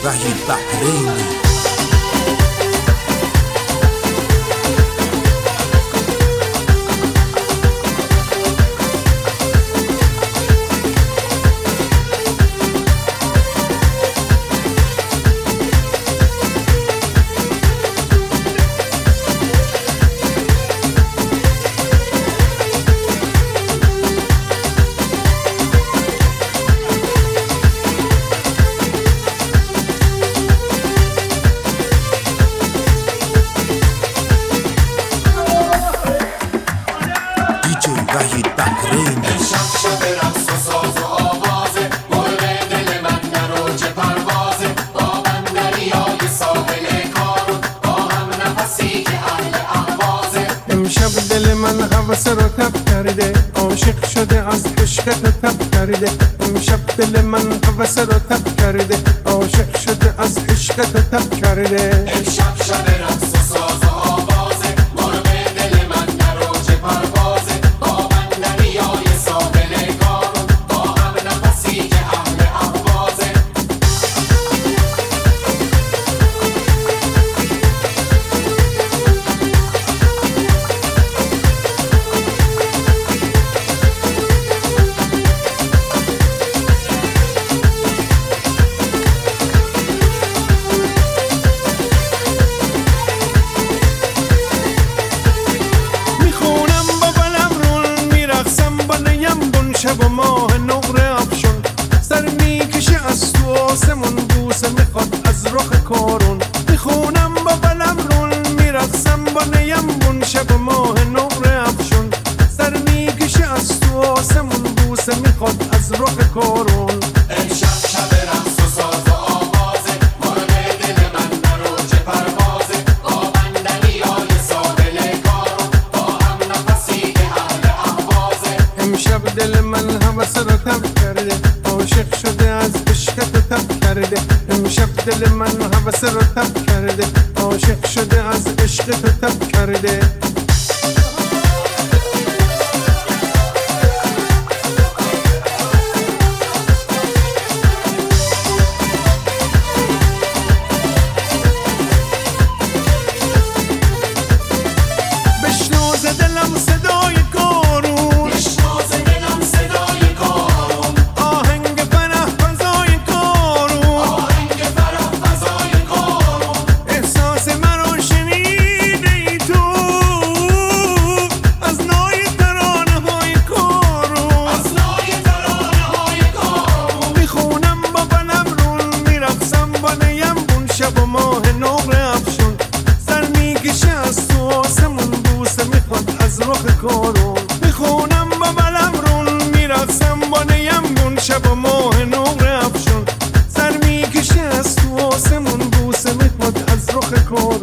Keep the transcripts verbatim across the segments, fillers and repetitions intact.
وحید بحرینی. وحید بحرینی. امشب شب رقص و ساز و آوازه، مرغ دل من در اوج پروازه، با من دریای ساحل کارون، با هم نفسی که اهل اهوازه. امشب دل من هوس رو تب کرده، عاشق شده از عشقت تب کرده. امشب دل من هوس رو تب کرده، عاشق شده از عشقت تب کرده. امشب شب رقص و ساز و آوازه، مرغ دل من در اوج پروازه، با من دریای ساحل کارون، با هم نفسی که اهل اهوازه. شب و ماه نقره افشون، سر میکشه از تو آسمون، بوسه میخواد از رخ کارون. میخونم با بلم رون، میرقصم با نیمبون. شب و ماه نقره افشون، سر میکشه از تو آسمون، بوسه میخواد از رخ کارون. امشب شب رقص و ساز و آوازه، مرغ دل من در اوج پروازه، با من دریای ساحل کارون، با هم نفسی که اهل اهوازه. امشب دل من هوس رو تب کرده، عاشق شده از عشقت تب کرده. امشب دل من هوس رو تب کرده، عاشق شده از عشقت تب کرده. بشنو ز دلم صدای کارون، بشنو ز دلم صدای کارون، آهنگ فرح فضای کارون، آهنگ فرح فضای کارون. احساس مرا شنیده ای تو از نای ترانه های کارون، از نای ترانه های کارون. میخونم با بلم رون، میرقصم با نیمبون. شب و ماه نقره افشون، سر میکشه از تو آسمون، بوسه میخواد از رخ کارون. میخونم با بلم رون، میرقصم با نیمبون. شب و ماه نقره افشون، سر میکشه از تو آسمون، بوسه میخواد از رخ کارون.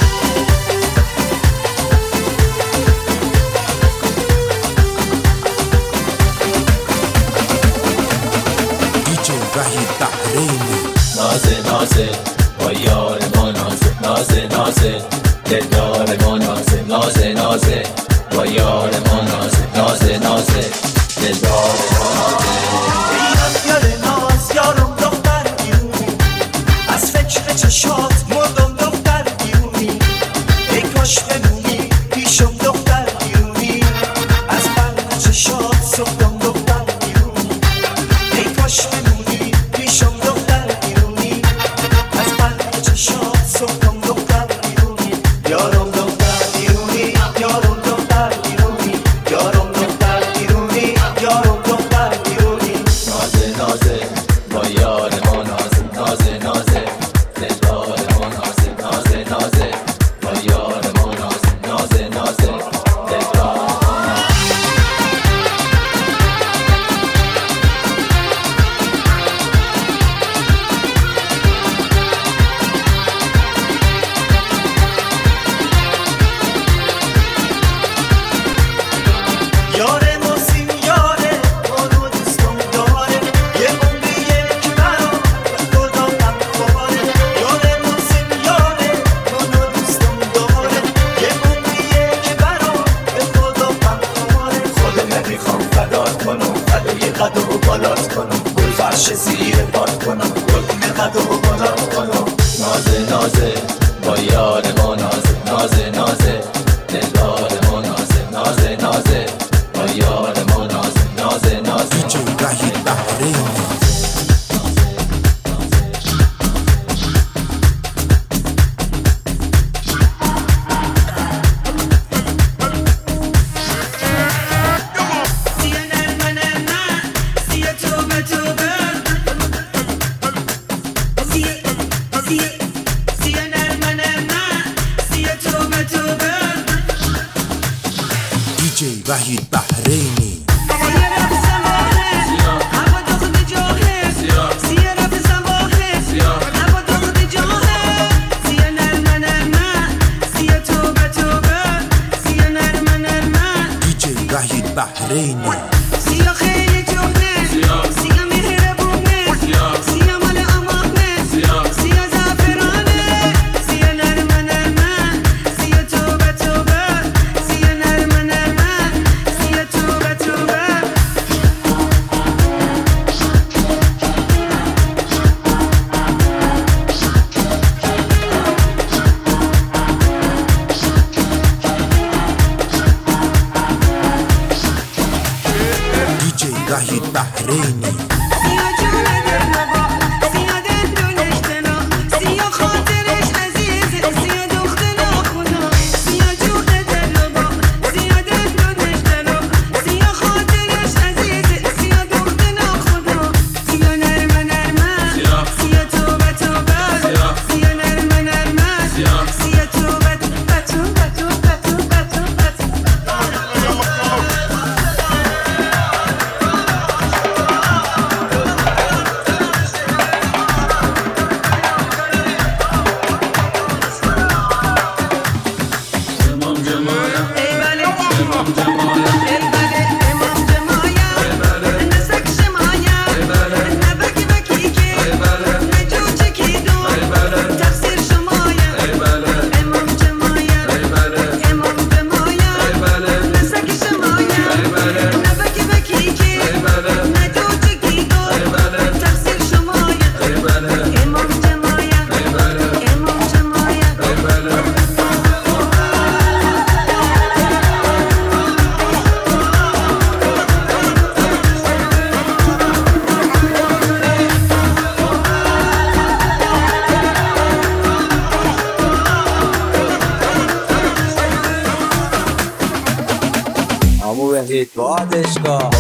دیجی وحید بحرینی. نازه نازه با یار ما نازه، نازه نازه دلدار ما نازه، نازه نازه با یار ما نازه، نازه نازه دلدار ما نازه. یاد ناز یارم دختر بیرونی، از فکر چشات مردم دختر بیرونی. ای کاش بمونی پیشم دختر بیرونی، از برق چشات سفتم دختر بیرونی. ای کاش بمونی پیشم دختر بیرونی، از برق چشات سفتم دختر بیرونی. یارم دختر بیرونی، یارم دختر بیرونی. دیجی وحید بحرینی دیجی وحید بحرینی سیا خیلی جوهه سیا مهربونه سیا مال امامه سیا زعفرانه سیا نرمه نرمه سیا توبه توبه سیا نرمه نرمه سیا توبه توبه دیجی وحید بحرینی سیا جون دلبا سیا دل دلش دلا سیا خاطرش عزیزه سیا دختر خدا سیا جون دلبا سیا دل دلش دلا سیا خاطرش عزیزه سیا دختر خدا سیا نرمه نرمه سیا توبه توبه سیا نرمه نرمه سیا توبه توبه توبه توبه توبه عمو وحید بادشگاه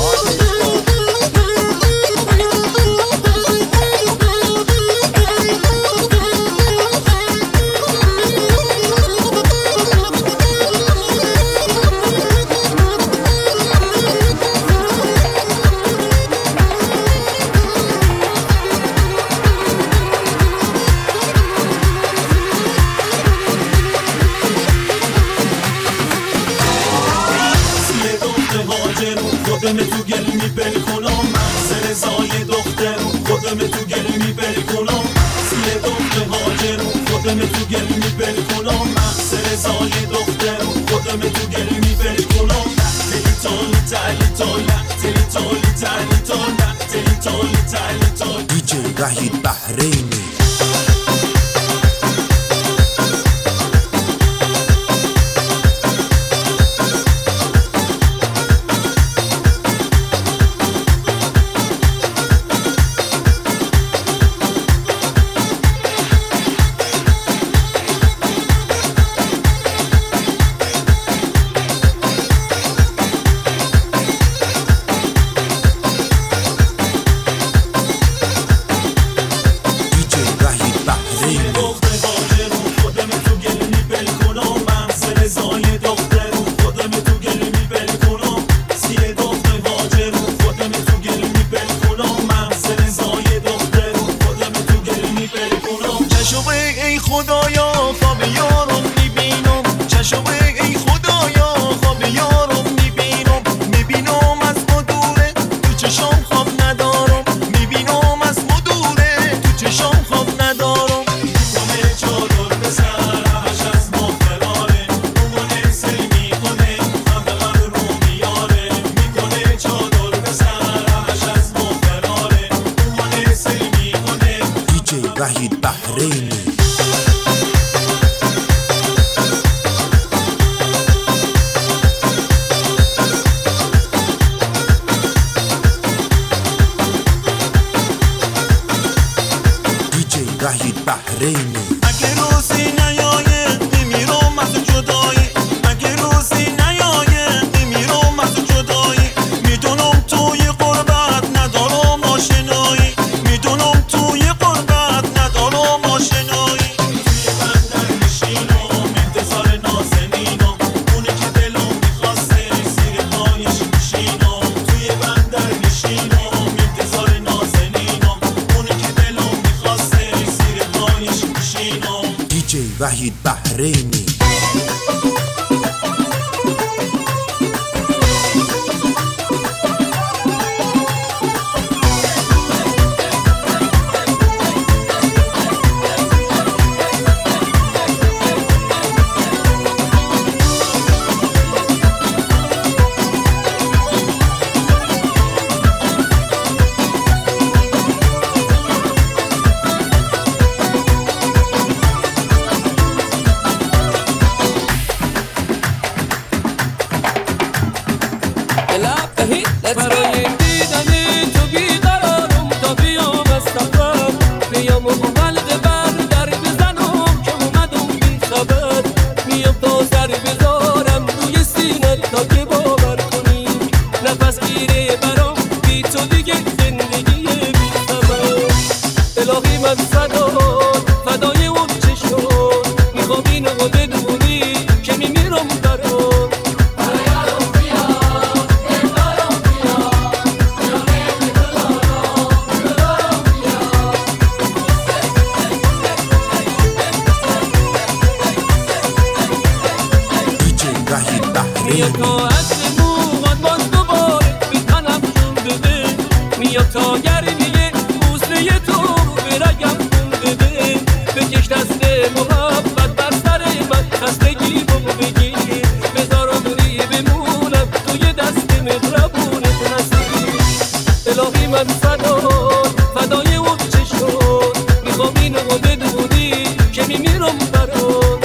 خودم تو گل میبل کنم سر زای دختر خودم تو گل میبل کنم سیر دختر هاجر خودم تو گل میبل کنم سر زای دختر خودم تو گل میبل کنم تلی تالی تلی تالا تلی تالی تلی تالا تلی تالی تلی تالا دیجی وحید بحرینی خدایا خواب یارم میبینم چشم ای خدایا خواب یارم میبینم میبینم از ما دوره تو چشم خواب ندارم میبینم از ما دوره تو چشم خواب ندارم میکنه چادر به سرش از ما فراره اومونه سل میکنه همه رو میاره میکنه چادر به سرش از ما فراره اومونه سل میکنه دیجی وحید بحرینی وحید بحرینی اگه روزی نیایه میمیرم از جدایی اگه روزی نیایه میمیرم از جدایی میدونم توی قربت ندارم آشنایی میدونم توی قربت ندارم آشنایی توی بندر میشینم انتظار نازنینم اونی که دلم میخواسته زیر وحید بحرینی. برای دیدن تو بیقرارم تا بیام از سفر بیام و حلقه بر در بزنم که اومدم بی خبر میام تا سر بذارم روی سینت تا که باور کنی نفس گیره برام بی تو دیگه زندگی بی خبر الهی من فدات فدای اون چشم میخوام اینو بدونی که میمیرم برات میاد تا عطر موهات باز دوباره بی تنم جون بده میاد تا گرمیه بوسه تو به رگم خون بده بکش دست محبت بر سر من خستگی بگو بگیر بذارم روی بمونم توی دست مهربونت نسیر الهی من فدات فدای اون چشم میخوام اینو بدونی که میمیرم برات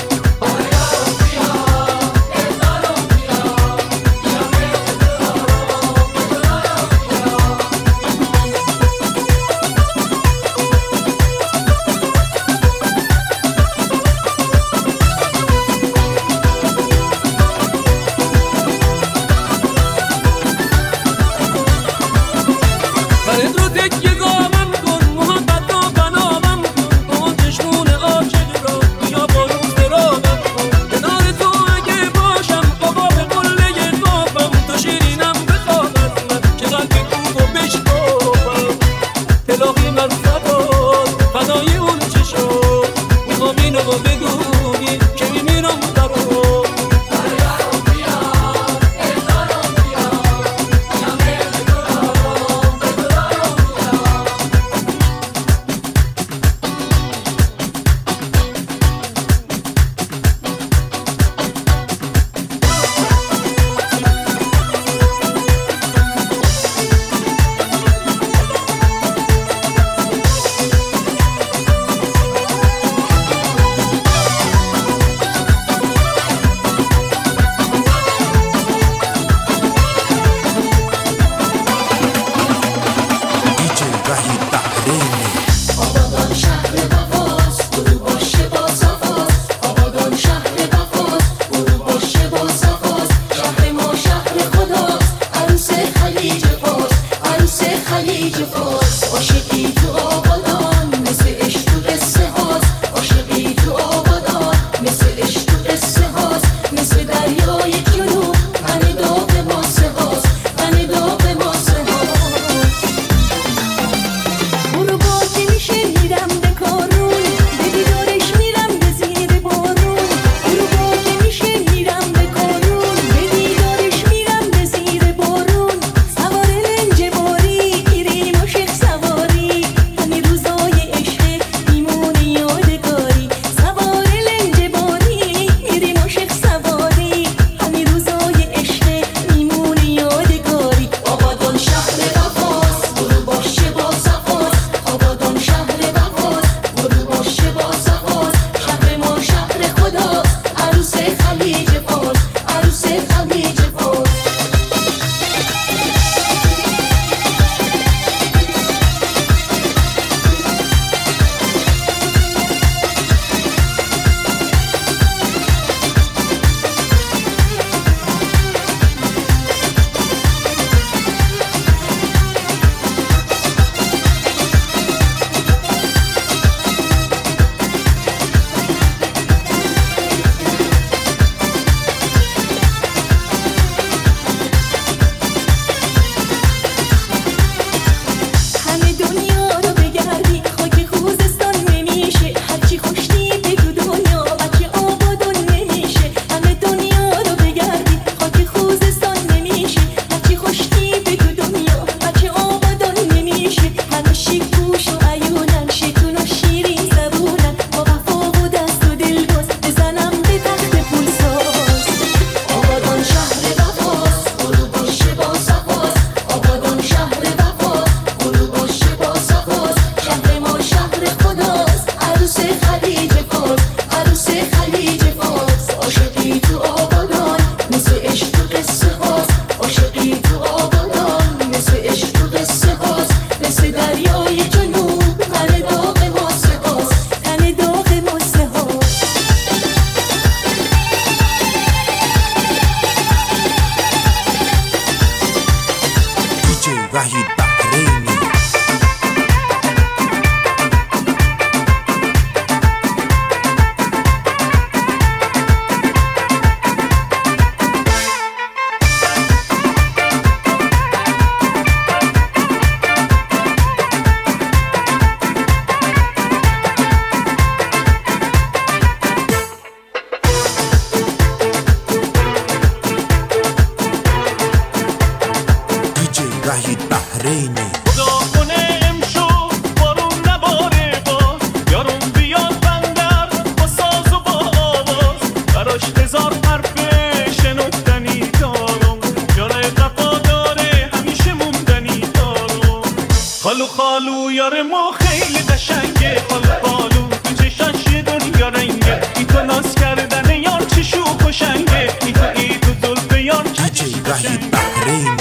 وحید بحرینی خدا کنه امشب بارون نباره باز یارون بیاد بندر با ساز و با آواز براش هزار حرفه شنفتنی دارم یاره قفا داره همیشه موندنی دارم خالو خالو یار ما خیلی قشنگه خالو خالو تو چشاش یه دنیا رنگه این تو ناز کردن یار چه شوخ و شنگه این تو ای تو زلف یار دیجی وحید بحرینی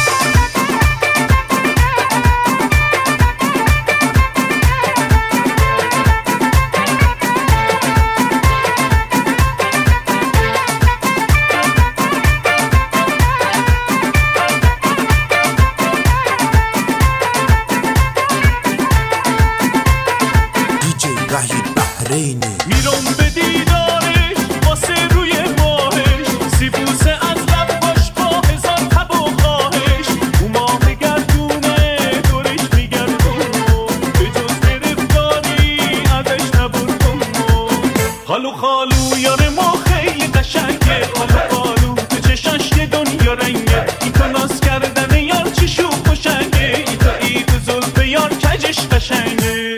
وحید بحرینی میرم به دیدارش واسه روی ماهش سیبوسه از لب باش با هزار تب و خواهش او ماه گردونه دورش میگردم به جز گرفتاری ازش نبردم خالو خالو یار ما خیلی قشنگه خالو خالو تو چشاش یه دنیا رنگه این تو ناز کردن یار چی شوخ و شنگه این تو ای تو زلف یار کجش قشنگه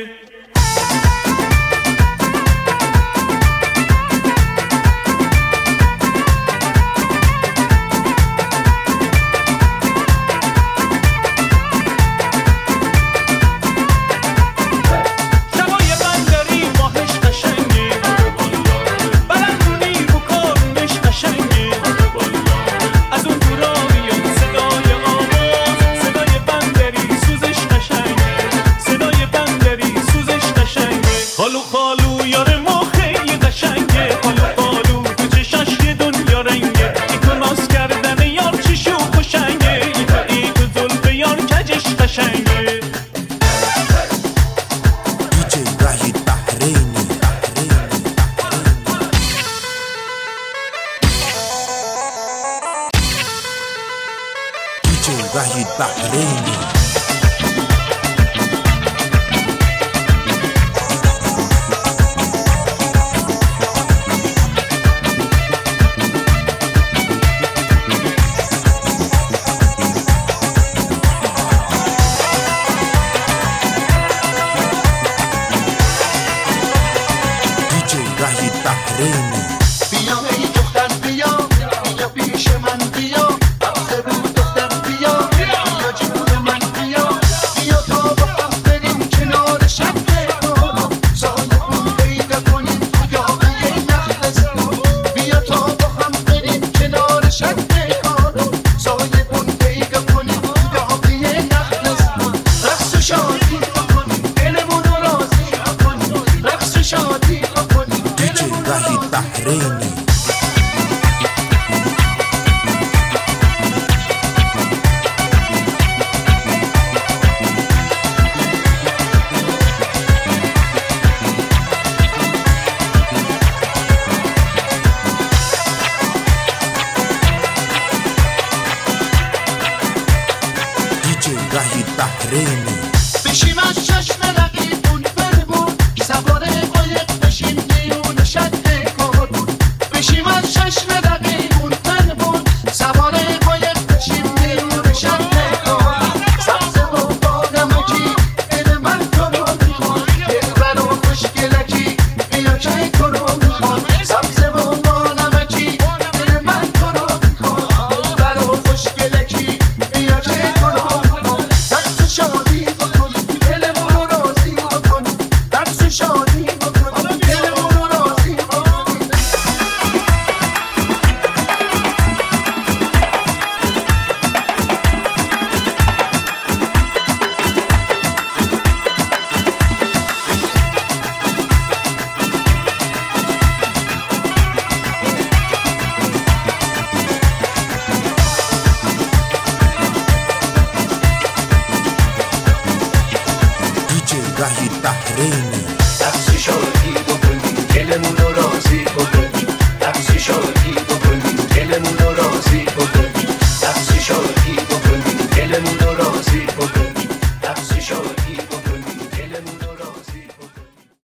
خالو خالو یار ما خیلی قشنگه خالو خالو تو چشاش یه دنیا رنگه ای تو ناز کردن یار چی شوخ و شنگه ای تو ای تو زلف یار کجش قشنگه دیجی وحید بحرینی دیجی وحید بحرینی وحید بحرینی بیا ای دختر بیا بیا پیش من بیا عطر رو دختر بیا بیا جون من بیا بیا تا با هم بریم کنار شب کارو سایبون پیدا کنیم تو یاقی نخلص بیا تا با هم بریم کنار شب کارو سایبون پیدا کنیم تو یاقی نخلص رقص و شادی کنیم دلمون رو راضی کنیم رقص و شادی کنیم دیجی وحید بحرینی دیجی وحید بحرینی بشیم از چشم رقیبون برمون سوار قایق بشیم دیون شد کارون بشیم از چشم رقیبون برمون سوار قایق بشیم دیون شد کارون سبز و بادمکی دل من تو رو میخواد دلبر و خوشگلکی بیا که تو رو میخواد سبز و بادمکی دل من تو رو میخواد دلبر و خوشگلکی بیا که تو رو میخواد دست شادی بکنیم دلمون رو راضی بکنیم دست شادی بکنیم دلمون رو راضی بکنیم دیجی وحید بحرینی